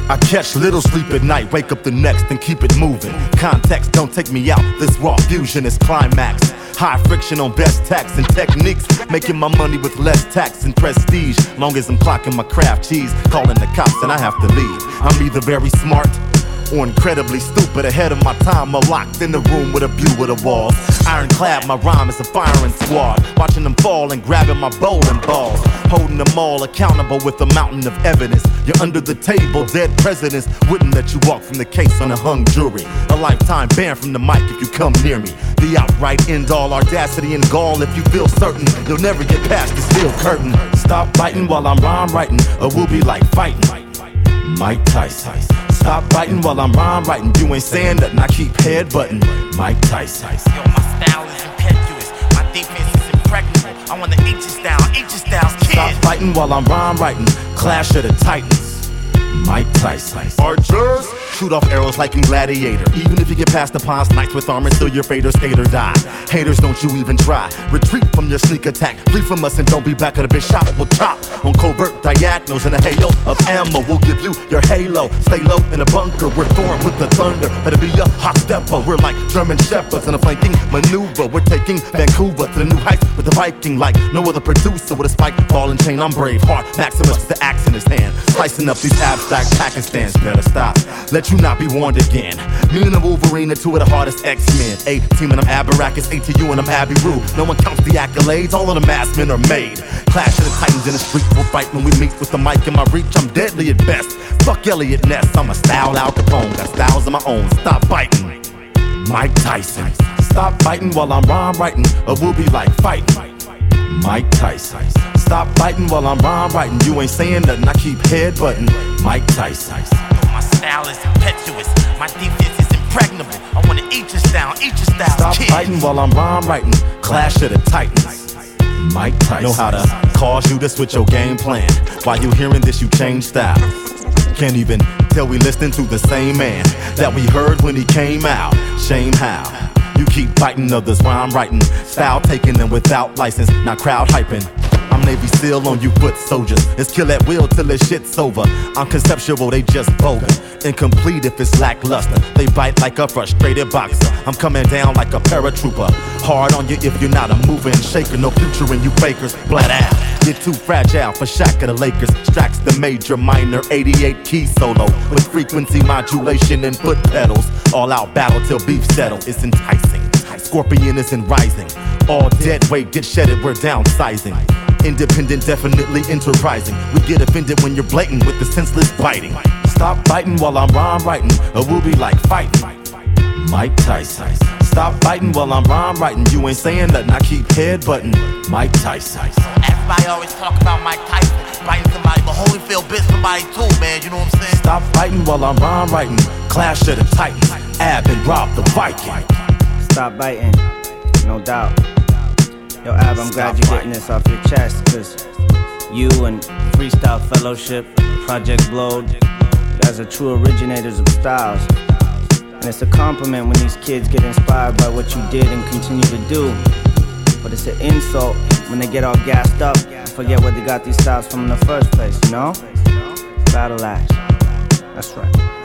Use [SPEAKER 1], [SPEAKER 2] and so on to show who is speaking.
[SPEAKER 1] I catch little sleep at night, wake up the next and keep it moving. Context don't take me out, this raw fusion is climax. High friction on best tax and techniques, making my money with less tax and prestige. Long as I'm clocking my craft cheese, calling the cops and I have to leave. I'm either very smart or incredibly stupid, ahead of my time, or locked in the room with a view of the walls. Ironclad, my rhyme is a firing squad, watching them fall and grabbing my bowling balls, holding them all accountable with a mountain of evidence. You're under the table, dead presidents wouldn't let you walk from the case on a hung jury. A lifetime ban from the mic if you come near me. The outright end all audacity and gall if you feel certain you'll never get past the steel curtain. Stop biting while I'm rhyme writing, or we'll be like fighting Mike Tyson. Stop biting while I'm rhyme writing. You ain't saying nothing, I keep headbutting Mike Tyson.
[SPEAKER 2] Yo, my style is impetuous, my defense is impregnable. I wanna eat your style, eat your style's kid.
[SPEAKER 1] Stop fighting while I'm rhyme writing. Clash of the Titans, Mike Tyson. Archers, shoot off arrows like in Gladiator. Even if you get past the pawns, knights with armor, still your fate or skate or die. Haters, don't you even try. Retreat from your sneak attack. Flee from us and don't be back at a bitch shop. We'll chop on covert diagonals in a halo of ammo. We'll give you your halo. Stay low in a bunker. We're throwing with the thunder. Better be a hot stepper. We're like German shepherds in a flanking maneuver. We're taking Vancouver to the new heights with the Viking like no other producer with a spike ball and chain. I'm brave heart. Maximus with the axe in his hand, slicing up these abstract Pakistans. Better stop. Let you not be warned again. Me and the Wolverine are two of the hardest X-Men. A team and I'm Abarakis, A to you and I'm Abbey Rue. No one counts the accolades, all of the masked men are made. Clash of the Titans in the street, we'll fight when we meet with the mic in my reach. I'm deadly at best. Fuck Elliot Ness, I'm a style Al Capone. Got styles of my own. Stop biting Mike Tyson. Stop biting while I'm rhyme writing, or we'll be like fighting Mike Tyson. Stop biting while I'm rhyme writing. You ain't saying nothing, I keep headbutting Mike Tyson.
[SPEAKER 2] My style is impetuous, my defense is impregnable. I wanna eat your style, eat your style.
[SPEAKER 1] Stop
[SPEAKER 2] kid.
[SPEAKER 1] fighting while I'm rhyme writing. Clash of the Titans, Mike Tyson. Know how to cause you to switch your game plan. While you hearing this, you change style. Can't even tell we listening to the same man that we heard when he came out. Shame how you keep biting others while I'm writing. Style taking them without license, not crowd hyping. I'm Navy SEAL on you foot soldiers. It's kill at will till this shit's over. I'm conceptual, they just bogus. Incomplete if it's lackluster. They bite like a frustrated boxer. I'm coming down like a paratrooper. Hard on you if you're not a mover and shaker. No future in you fakers. Flat out. You're too fragile for Shaq of the Lakers. Strax the major minor 88 key solo with frequency modulation and foot pedals. All out battle till beef settle. It's enticing. Scorpion isn't rising. All dead weight get shedded, we're downsizing. Independent, definitely enterprising. We get offended when you're blatant with the senseless biting. Stop biting while I'm rhyme writing, or we'll be like fighting Mike Tyson. Stop biting while I'm rhyme writing. You ain't saying nothing, I keep headbutting Mike Tyson.
[SPEAKER 2] Everybody always talk about Mike Tyson biting somebody, but Holyfield bit somebody too, man. You know what I'm saying?
[SPEAKER 1] Stop fighting while I'm rhyme writing. Clash of the Titans, Ab and Rob the Viking.
[SPEAKER 3] Stop biting, no doubt. Yo, Ab, I'm glad you're getting this off your chest, cause you and Freestyle Fellowship, Project Blowed, you guys are true originators of styles. And it's a compliment when these kids get inspired by what you did and continue to do. But it's an insult when they get all gassed up and forget where they got these styles from in the first place, you know? Battle axe. That's right.